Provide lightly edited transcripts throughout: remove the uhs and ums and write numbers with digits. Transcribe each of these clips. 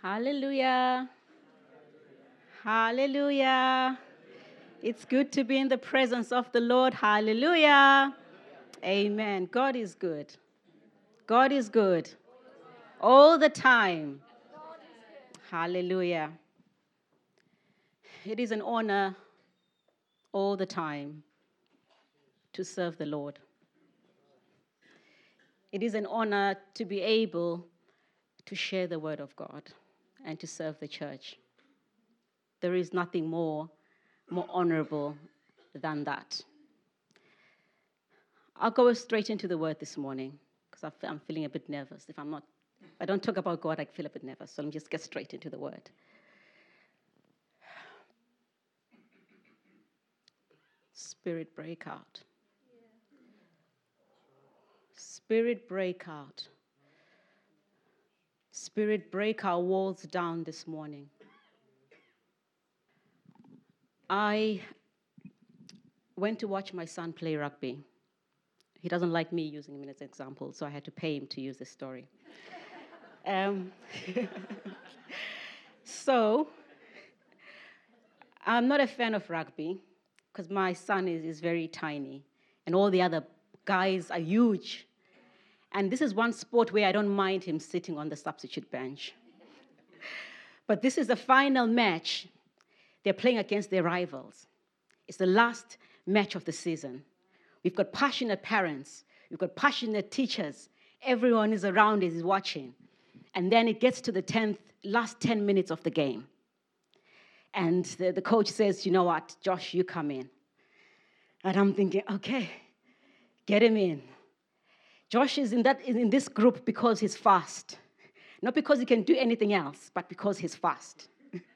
Hallelujah. Hallelujah. It's good to be in the presence of the Lord. Hallelujah. Amen. God is good. God is good. All the time. Hallelujah. It is an honor all the time to serve the Lord. It is an honor to be able to share the word of God and to serve the church. There is nothing more honorable than that. I'll go straight into the word this morning because I'm feeling a bit nervous. If I don't talk about God, I feel a bit nervous. So let me just get straight into the word. Spirit breakout. Spirit breakout. Spirit break our walls down this morning. I went to watch my son play rugby. He doesn't like me using him as an example, so I had to pay him to use this story. So, I'm not a fan of rugby because my son is very tiny and all the other guys are huge. And this is one sport where I don't mind him sitting on the substitute bench. But this is the final match. They're playing against their rivals. It's the last match of the season. We've got passionate parents. We've got passionate teachers. Everyone is around, is watching. And then it gets to the last 10 minutes of the game. And the coach says, you know what, Josh, you come in. And I'm thinking, okay, get him in. Josh is in this group because he's fast. Not because he can do anything else, but because he's fast.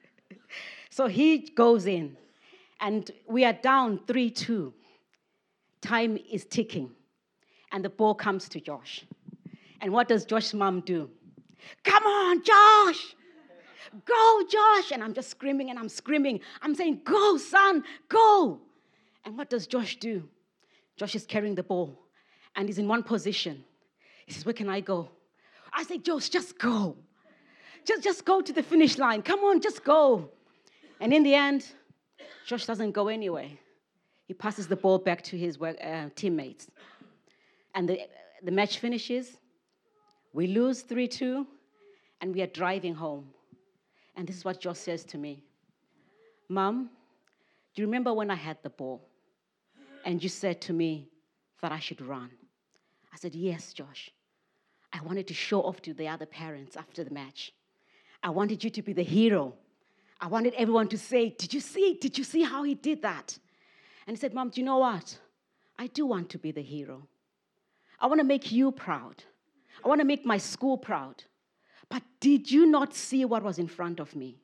So he goes in. And we are down 3-2. Time is ticking. And the ball comes to Josh. And what does Josh's mom do? Come on, Josh! Go, Josh! And I'm just screaming and I'm screaming. I'm saying, go, son, go! And what does Josh do? Josh is carrying the ball and he's in one position. He says, where can I go? I say, Josh, just go. Just go to the finish line. Come on, just go. And in the end, Josh doesn't go anywhere. He passes the ball back to his teammates. And the match finishes. We lose 3-2, and we are driving home. And this is what Josh says to me. Mom, do you remember when I had the ball? And you said to me that I should run. I said, yes, Josh. I wanted to show off to the other parents after the match. I wanted you to be the hero. I wanted everyone to say, did you see how he did that? And he said, Mom, do you know what? I do want to be the hero. I want to make you proud. I want to make my school proud. But did you not see what was in front of me?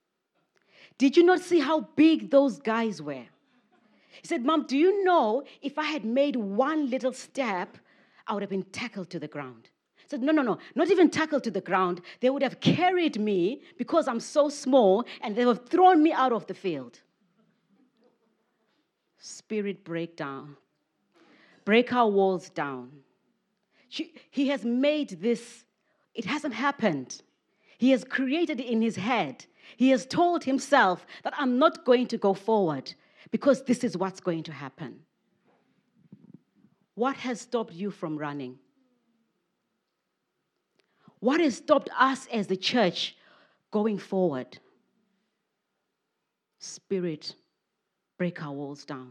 Did you not see how big those guys were? He said, Mom, do you know if I had made one little step, I would have been tackled to the ground. I said, no, not even tackled to the ground. They would have carried me because I'm so small and they would have thrown me out of the field. Spirit breakdown. Break our walls down. He has made this, it hasn't happened. He has created it in his head. He has told himself that I'm not going to go forward because this is what's going to happen. What has stopped you from running? What has stopped us as the church going forward? Spirit, break our walls down.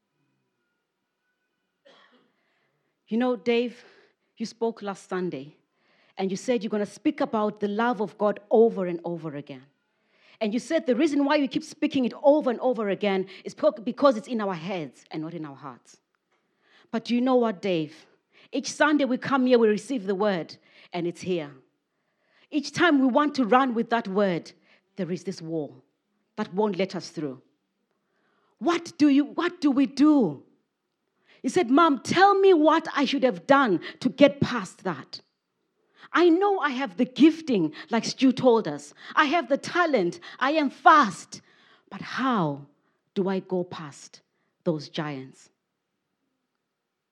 You know, Dave, you spoke last Sunday, and you said you're going to speak about the love of God over and over again. And you said the reason why you keep speaking it over and over again is because it's in our heads and not in our hearts. But do you know what, Dave? Each Sunday we come here, we receive the word, and it's here. Each time we want to run with that word, there is this wall that won't let us through. What do we do? He said, Mom, tell me what I should have done to get past that. I know I have the gifting, like Stu told us. I have the talent. I am fast. But how do I go past those giants?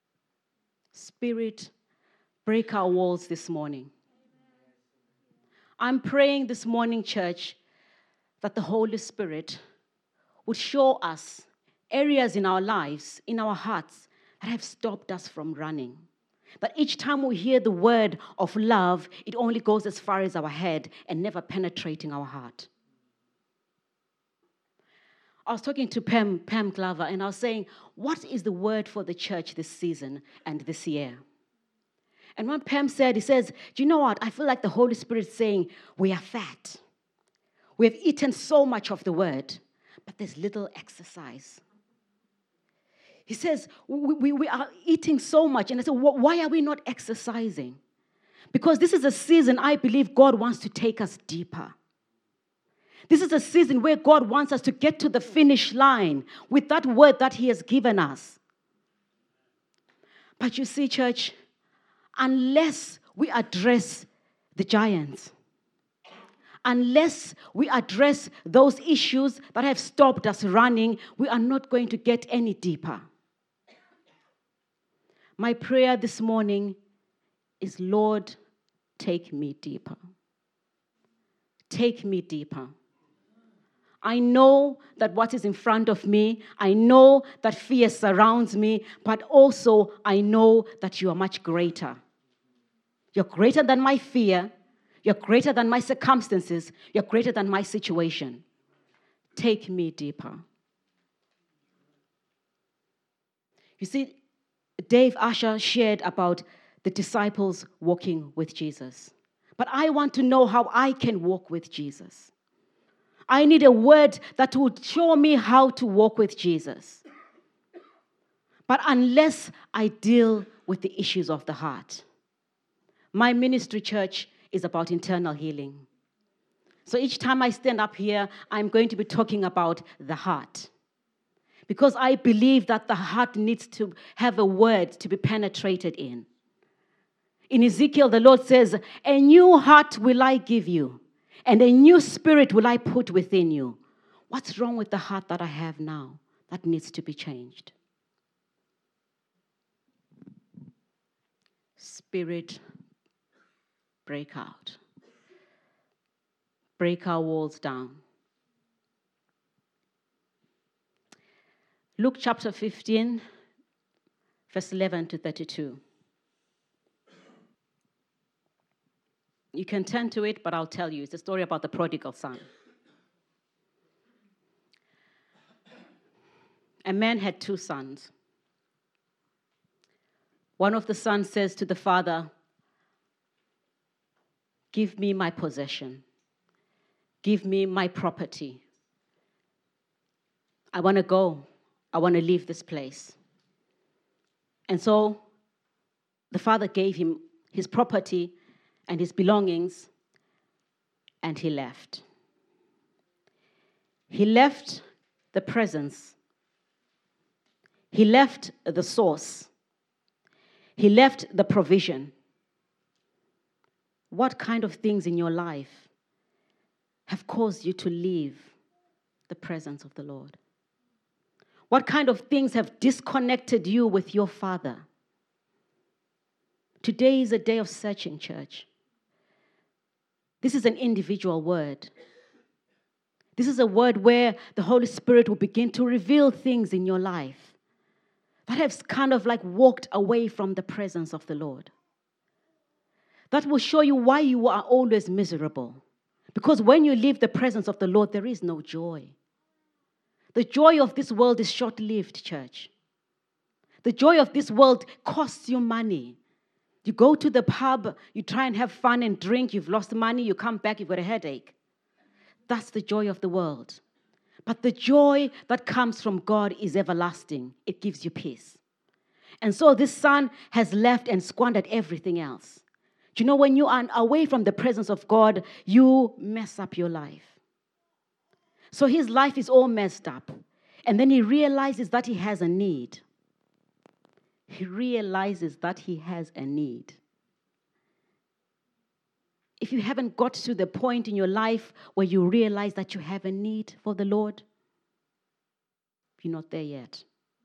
Spirit, break our walls this morning. I'm praying this morning, church, that the Holy Spirit would show us areas in our lives, in our hearts, that have stopped us from running. But each time we hear the word of love, it only goes as far as our head and never penetrating our heart. I was talking to Pam Glover, and I was saying, what is the word for the church this season and this year? And when Pam said, he says, do you know what? I feel like the Holy Spirit is saying, we are fat. We have eaten so much of the word, but there's little exercise. He says, we are eating so much. And I said, why are we not exercising? Because this is a season I believe God wants to take us deeper. This is a season where God wants us to get to the finish line with that word that He has given us. But you see, church, unless we address the giants, unless we address those issues that have stopped us running, we are not going to get any deeper. My prayer this morning is, Lord, take me deeper. Take me deeper. I know that what is in front of me, I know that fear surrounds me, but also I know that you are much greater. You're greater than my fear. You're greater than my circumstances. You're greater than my situation. Take me deeper. You see, Dave Usher shared about the disciples walking with Jesus. But I want to know how I can walk with Jesus. I need a word that would show me how to walk with Jesus. But unless I deal with the issues of the heart, my ministry, church, is about internal healing. So each time I stand up here, I'm going to be talking about the heart. Because I believe that the heart needs to have a word to be penetrated in. In Ezekiel, the Lord says, a new heart will I give you, and a new spirit will I put within you. What's wrong with the heart that I have now that needs to be changed? Spirit, break out. Break our walls down. Luke chapter 15, verse 11 to 32. You can turn to it, but I'll tell you. It's a story about the prodigal son. A man had 2 sons. One of the sons says to the father, give me my possession. Give me my property. I want to go. I want to leave this place. And so the father gave him his property and his belongings, and he left. He left the presence. He left the source. He left the provision. What kind of things in your life have caused you to leave the presence of the Lord? What kind of things have disconnected you with your Father? Today is a day of searching, church. This is an individual word. This is a word where the Holy Spirit will begin to reveal things in your life that have kind of like walked away from the presence of the Lord. That will show you why you are always miserable. Because when you leave the presence of the Lord, there is no joy. The joy of this world is short-lived, church. The joy of this world costs you money. You go to the pub, you try and have fun and drink, you've lost money, you come back, you've got a headache. That's the joy of the world. But the joy that comes from God is everlasting. It gives you peace. And so this son has left and squandered everything else. Do you know, when you are away from the presence of God, you mess up your life. So his life is all messed up. And then he realizes that he has a need. He realizes that he has a need. If you haven't got to the point in your life where you realize that you have a need for the Lord, you're not there yet.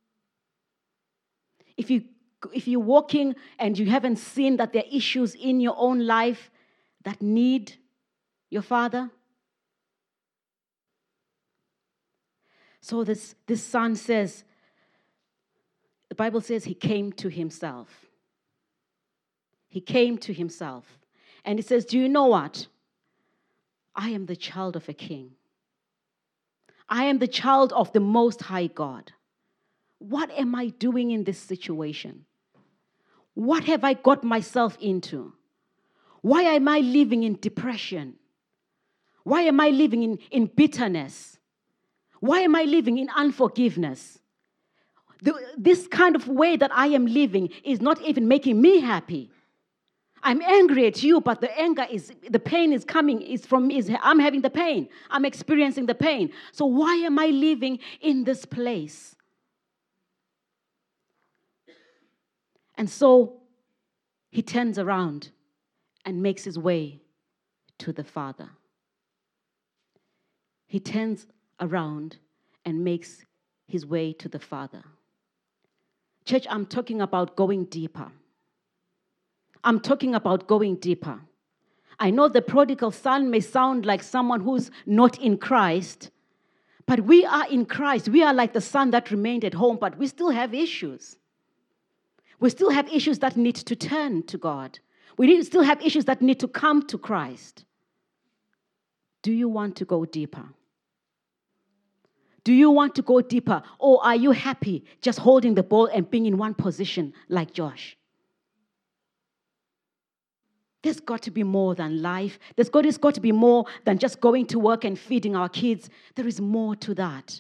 If you're walking and you haven't seen that there are issues in your own life that need your father? So this son says, the Bible says he came to himself. He came to himself. And he says, do you know what? I am the child of a king. I am the child of the Most High God. What am I doing in this situation? What have I got myself into? Why am I living in depression? Why am I living in bitterness? Why am I living in unforgiveness? This kind of way that I am living is not even making me happy. I'm angry at you, but the pain is coming, I'm having the pain. I'm experiencing the pain. So why am I living in this place? And so he turns around and makes his way to the Father. He turns around and makes his way to the Father. Church, I'm talking about going deeper. I'm talking about going deeper. I know the prodigal son may sound like someone who's not in Christ, but we are in Christ. We are like the son that remained at home, but we still have issues. We still have issues that need to turn to God. We still have issues that need to come to Christ. Do you want to go deeper? Do you want to go deeper? Or are you happy just holding the ball and being in one position like Josh? There's got to be more than life. There's got to be more than just going to work and feeding our kids. There is more to that.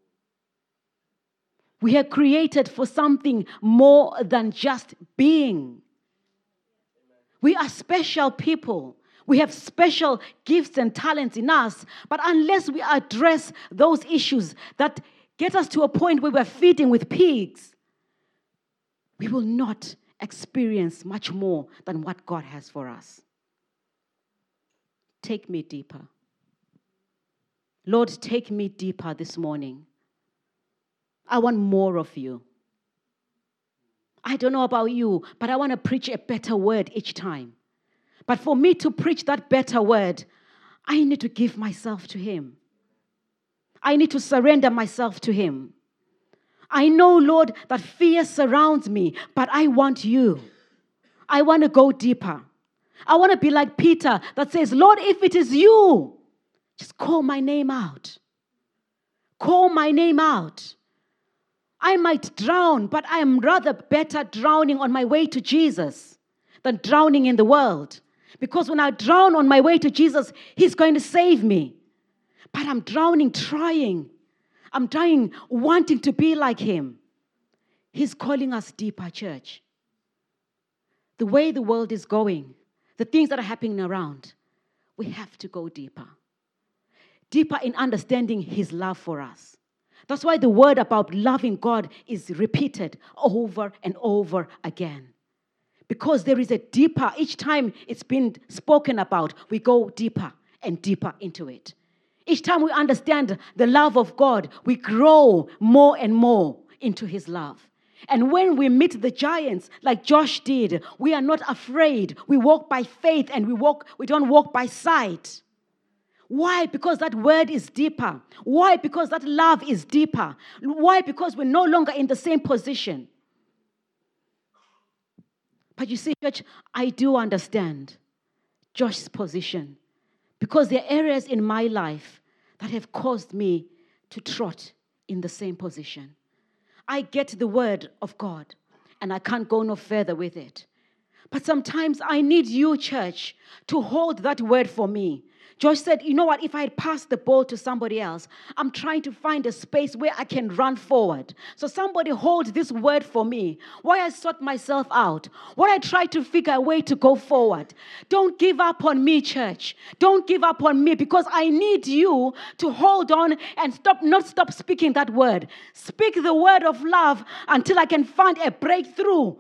We are created for something more than just being. We are special people. We have special gifts and talents in us. But unless we address those issues that get us to a point where we're feeding with pigs, we will not experience much more than what God has for us. Take me deeper. Lord, take me deeper this morning. I want more of you. I don't know about you, but I want to preach a better word each time. But for me to preach that better word, I need to give myself to Him. I need to surrender myself to Him. I know, Lord, that fear surrounds me, but I want you. I want to go deeper. I want to be like Peter that says, Lord, if it is you, just call my name out. Call my name out. I might drown, but I am rather better drowning on my way to Jesus than drowning in the world. Because when I drown on my way to Jesus, He's going to save me. But I'm drowning trying. I'm trying, wanting to be like Him. He's calling us deeper, church. The way the world is going, the things that are happening around, we have to go deeper. Deeper in understanding His love for us. That's why the word about loving God is repeated over and over again. Because there is a deeper, each time it's been spoken about, we go deeper and deeper into it. Each time we understand the love of God, we grow more and more into His love. And when we meet the giants, like Josh did, we are not afraid. We walk by faith and we don't walk by sight. Why? Because that word is deeper. Why? Because that love is deeper. Why? Because we're no longer in the same position. But you see, church, I do understand Josh's position. Because there are areas in my life that have caused me to trot in the same position. I get the word of God, and I can't go no further with it. But sometimes I need you, church, to hold that word for me. Josh said, you know what, if I had passed the ball to somebody else, I'm trying to find a space where I can run forward. So somebody hold this word for me. Why I sort myself out. Why I try to figure a way to go forward. Don't give up on me, church. Don't give up on me, because I need you to hold on and not stop speaking that word. Speak the word of love until I can find a breakthrough.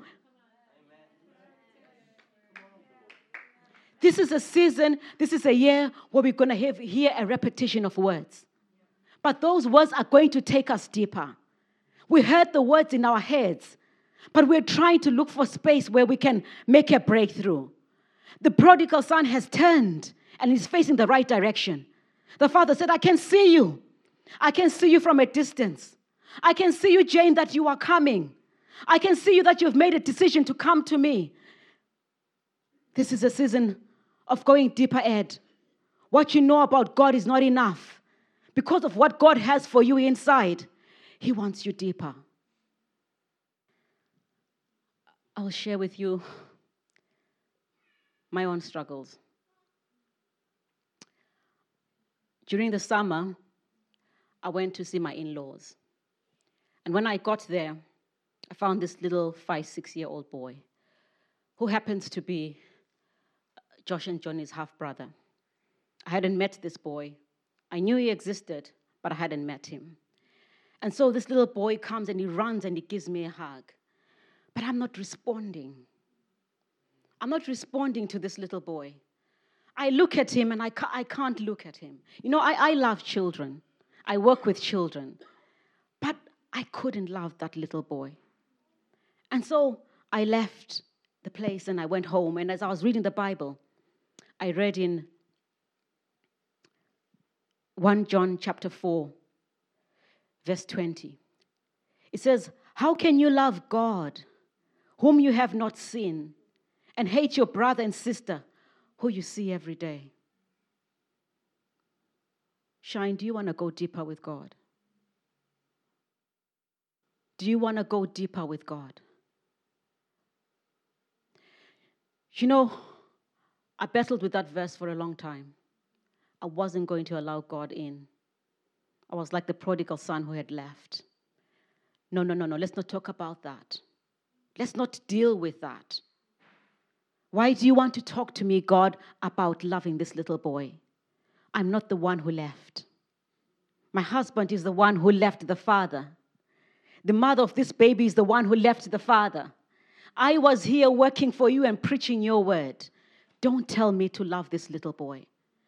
This is a season, this is a year where we're going to hear a repetition of words. But those words are going to take us deeper. We heard the words in our heads, but we're trying to look for space where we can make a breakthrough. The prodigal son has turned and he's facing the right direction. The father said, I can see you. I can see you from a distance. I can see you, Jane, that you are coming. I can see you that you've made a decision to come to me. This is a season of going deeper, Ed. What you know about God is not enough. Because of what God has for you inside, He wants you deeper. I'll share with you my own struggles. During the summer, I went to see my in-laws. And when I got there, I found this little 5-6-year-old boy who happens to be Josh and Johnny's half-brother. I hadn't met this boy. I knew he existed, but I hadn't met him. And so this little boy comes and he runs and he gives me a hug. But I'm not responding. I'm not responding to this little boy. I look at him and I can't look at him. You know, I love children. I work with children. But I couldn't love that little boy. And so I left the place and I went home. And as I was reading the Bible, I read in 1 John chapter 4, verse 20. It says, how can you love God, whom you have not seen, and hate your brother and sister, who you see every day? Shine, do you want to go deeper with God? Do you want to go deeper with God? You know, I battled with that verse for a long time. I wasn't going to allow God in. I was like the prodigal son who had left. No. Let's not talk about that. Let's not deal with that. Why do you want to talk to me, God, about loving this little boy? I'm not the one who left. My husband is the one who left the father. The mother of this baby is the one who left the father. I was here working for you and preaching your word. Don't tell me to love this little boy.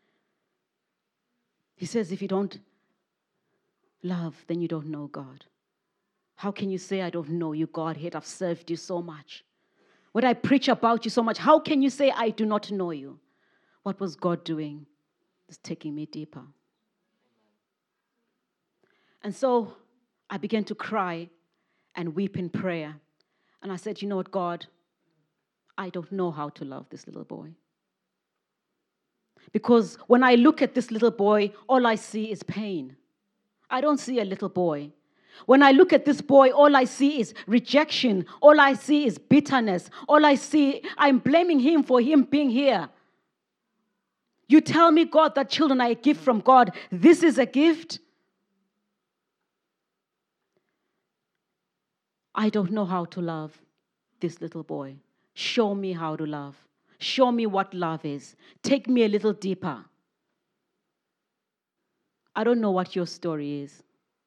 He says, if you don't love, then you don't know God. How can you say, I don't know you, Godhead? I've served you so much. When I preach about you so much, how can you say, I do not know you? What was God doing? It's taking me deeper. And so I began to cry and weep in prayer. And I said, you know what, God? I don't know how to love this little boy. Because when I look at this little boy, all I see is pain. I don't see a little boy. When I look at this boy, all I see is rejection. All I see is bitterness. All I see, I'm blaming him for him being here. You tell me, God, that children are a gift from God. This is a gift. I don't know how to love this little boy. Show me how to love. Show me what love is. Take me a little deeper. I don't know what your story is.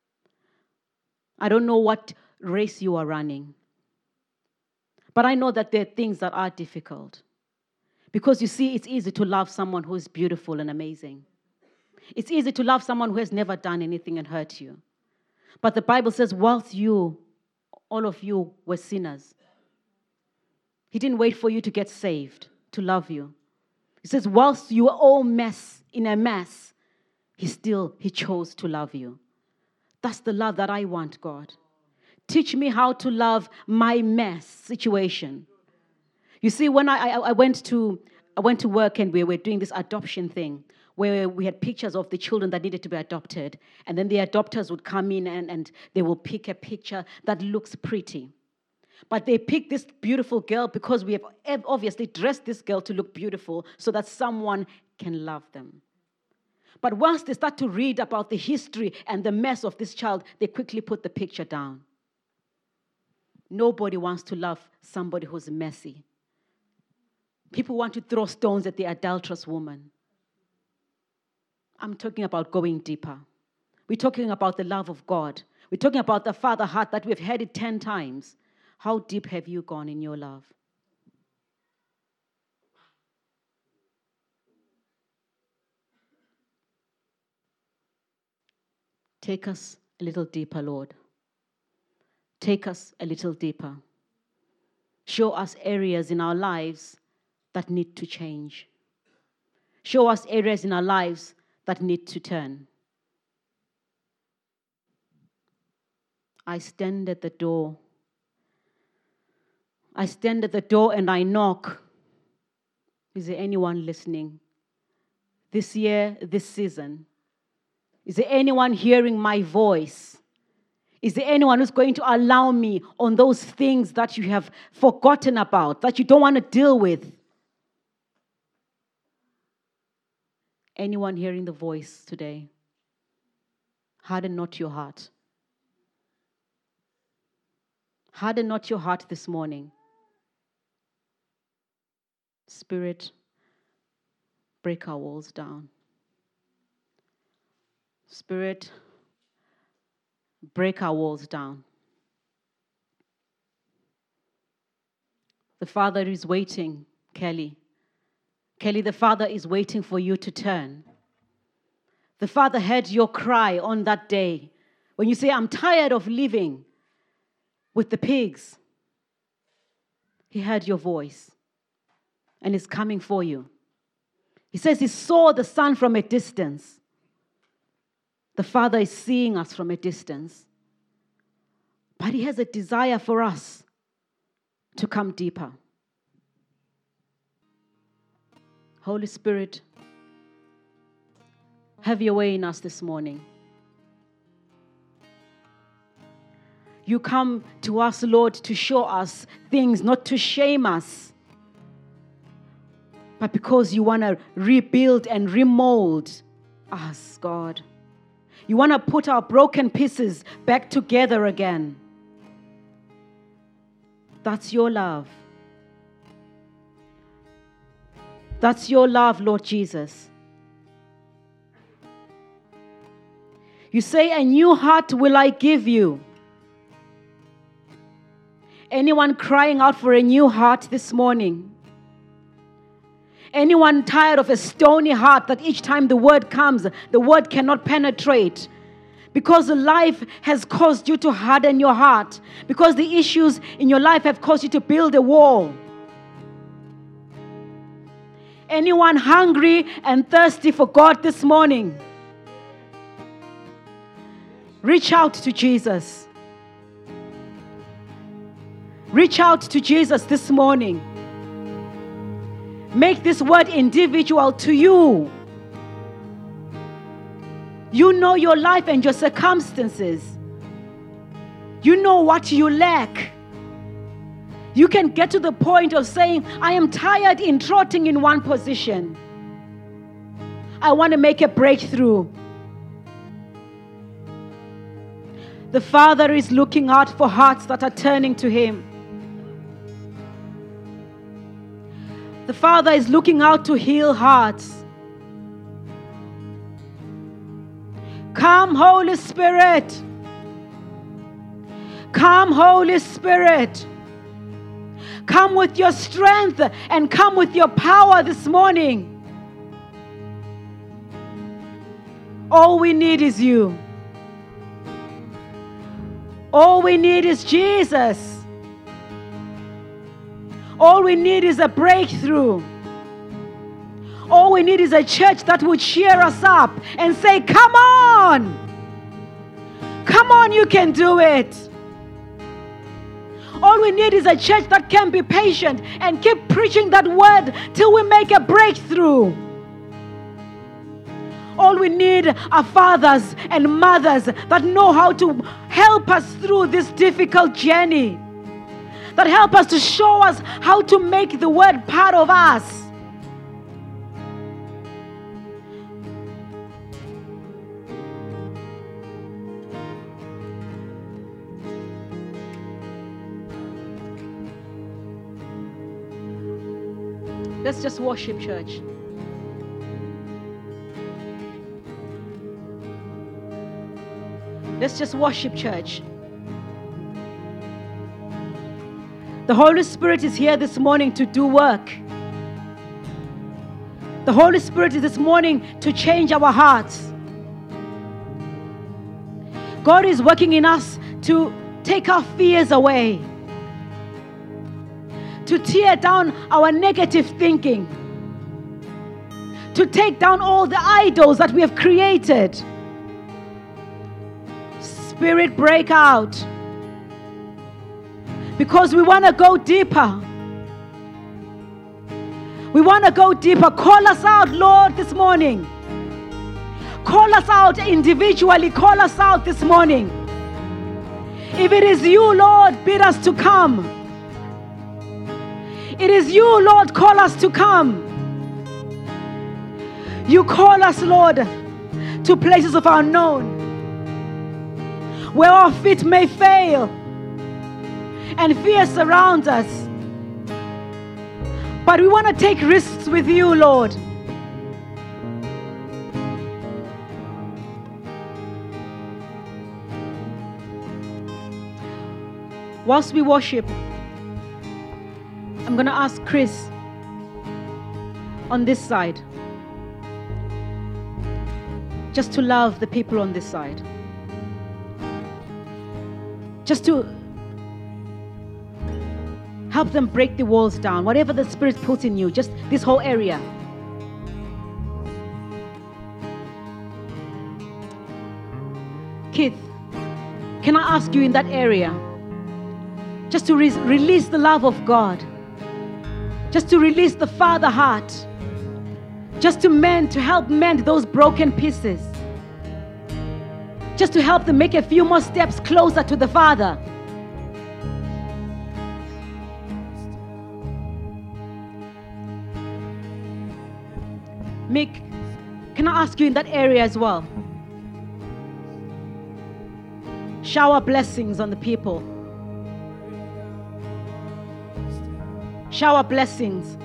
I don't know what race you are running. But I know that there are things that are difficult. Because you see, it's easy to love someone who is beautiful and amazing. It's easy to love someone who has never done anything and hurt you. But the Bible says, whilst you, all of you, were sinners, He didn't wait for you to get saved to love you. He says, whilst you were all in a mess, He chose to love you. That's the love that I want, God. Teach me how to love my mess situation. You see, when I went to work and we were doing this adoption thing, where we had pictures of the children that needed to be adopted, and then the adopters would come in and they will pick a picture that looks pretty. But they picked this beautiful girl because we have obviously dressed this girl to look beautiful so that someone can love them. But once they start to read about the history and the mess of this child, they quickly put the picture down. Nobody wants to love somebody who's messy. People want to throw stones at the adulterous woman. I'm talking about going deeper. We're talking about the love of God. We're talking about the Father heart that we've heard it 10 times. How deep have you gone in your love? Take us a little deeper, Lord. Take us a little deeper. Show us areas in our lives that need to change. Show us areas in our lives that need to turn. I stand at the door. I stand at the door and I knock. Is there anyone listening? This year, this season. Is there anyone hearing my voice? Is there anyone who's going to allow me on those things that you have forgotten about, that you don't want to deal with? Anyone hearing the voice today? Harden not your heart. Harden not your heart this morning. Spirit, break our walls down. Spirit, break our walls down. The Father is waiting, Kelly. Kelly, the Father is waiting for you to turn. The Father heard your cry on that day when you say, I'm tired of living with the pigs. He heard your voice and is coming for you. He says he saw the Son from a distance. The Father is seeing us from a distance. But he has a desire for us to come deeper. Holy Spirit, have your way in us this morning. You come to us, Lord, to show us things, not to shame us, but because you want to rebuild and remold us, God. You want to put our broken pieces back together again. That's your love. That's your love, Lord Jesus. You say, a new heart will I give you. Anyone crying out for a new heart this morning? Anyone tired of a stony heart that each time the word comes, the word cannot penetrate? Because life has caused you to harden your heart. Because the issues in your life have caused you to build a wall. Anyone hungry and thirsty for God this morning? Reach out to Jesus. Reach out to Jesus this morning. Make this word individual to you. You know your life and your circumstances. You know what you lack. You can get to the point of saying, I am tired in trotting in one position. I want to make a breakthrough. The Father is looking out for hearts that are turning to Him. The Father is looking out to heal hearts. Come, Holy Spirit. Come, Holy Spirit. Come with your strength and come with your power this morning. All we need is you. All we need is Jesus. All we need is a breakthrough. All we need is a church that would cheer us up and say, come on. Come on, you can do it. All we need is a church that can be patient and keep preaching that word till we make a breakthrough. All we need are fathers and mothers that know how to help us through this difficult journey. That help us to show us how to make the word part of us. Let's just worship, church. Let's just worship, church. The Holy Spirit is here this morning to do work. The Holy Spirit is this morning to change our hearts. God is working in us to take our fears away, to tear down our negative thinking, to take down all the idols that we have created. Spirit, break out. Because we want to go deeper. We want to go deeper. Call us out, Lord, this morning. Call us out individually. Call us out this morning. If it is you, Lord, bid us to come. It is you, Lord, call us to come. You call us, Lord, to places of unknown, where our feet may fail and fear surrounds us. But we want to take risks with you, Lord. Whilst we worship, I'm going to ask Chris on this side just to love the people on this side. Just to help them break the walls down. Whatever the Spirit puts in you, just this whole area. Keith, can I ask you in that area? Just to release the love of God. Just to release the Father heart. Just to help mend those broken pieces. Just to help them make a few more steps closer to the Father. Mick, can I ask you in that area as well? Shower blessings on the people. Shower blessings.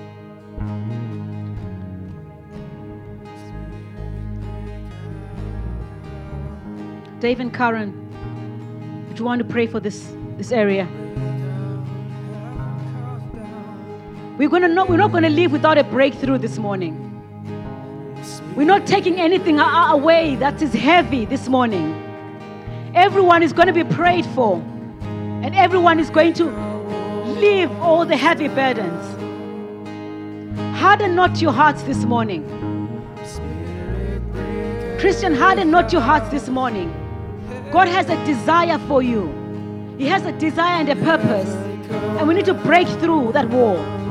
Dave and Karen, would you want to pray for this area? We're not going to leave without a breakthrough this morning. We're not taking anything away that is heavy this morning. Everyone is going to be prayed for, and everyone is going to leave all the heavy burdens. Harden not your hearts this morning. Christian, harden not your hearts this morning. God has a desire for you. He has a desire and a purpose. And we need to break through that wall.